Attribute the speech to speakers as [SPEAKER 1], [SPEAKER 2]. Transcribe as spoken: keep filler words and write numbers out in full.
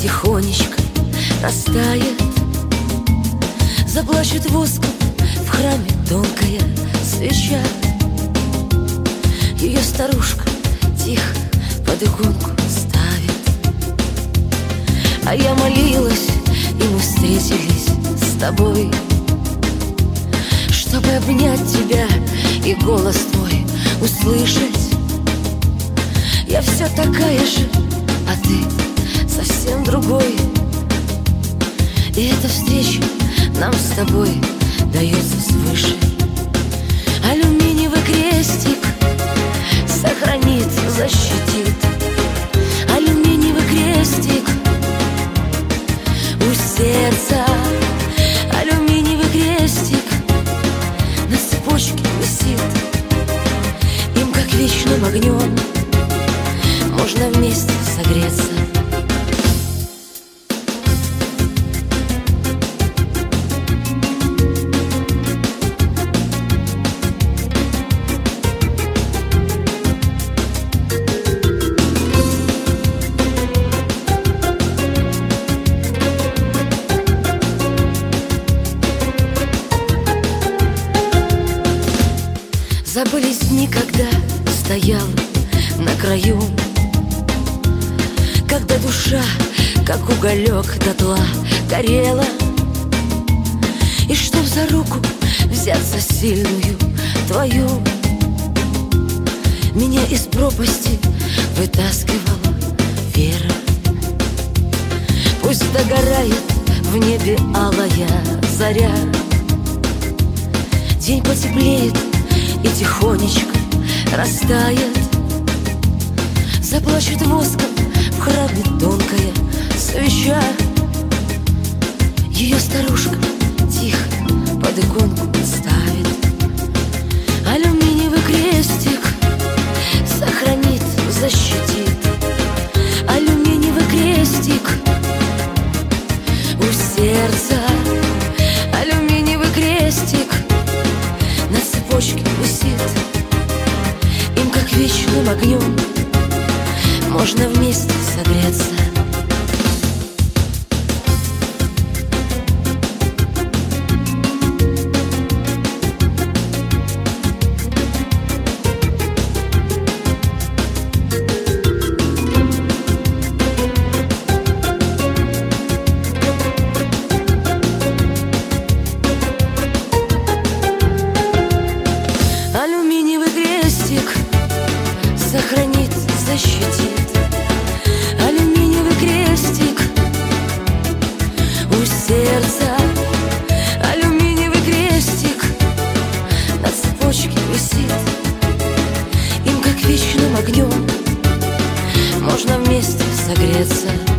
[SPEAKER 1] тихонечко растает. Заплачет воском в храме тонкая свеча. Ее старушка тихо под иконку ставит. А я молилась, и мы встретились с тобой, чтобы обнять тебя и голос твой услышать. Я все такая же, а ты совсем другой. И эта встреча нам с тобой дается свыше. Алюминиевый крестик сохранит, защитит. Алюминиевый крестик у сердца. Алюминиевый крестик на цепочке висит. Им, как вечным огнем, можно вместе согреться. Забылись дни, когда стоял на краю, когда душа, как уголек, дотла горела. И чтоб за руку взяться сильную твою, меня из пропасти вытаскивала вера. Пусть догорает в небе алая заря, день потеплеет и тихонечко растает. Заплачет воском в храме тонкая свеча. Ее старушка тихо под иконку ставит. Алюминиевый крестик сохранит, защитит. Алюминиевый крестик у сердца. Алюминиевый крестик на цепочке висит. Им, как вечным огнем, можно вместе согреться. Алюминиевый крестик сохранит, защитит. Алюминиевый крестик у сердца. Алюминиевый крестик на цепочке висит. Им, как вечным огнем, можно вместе согреться.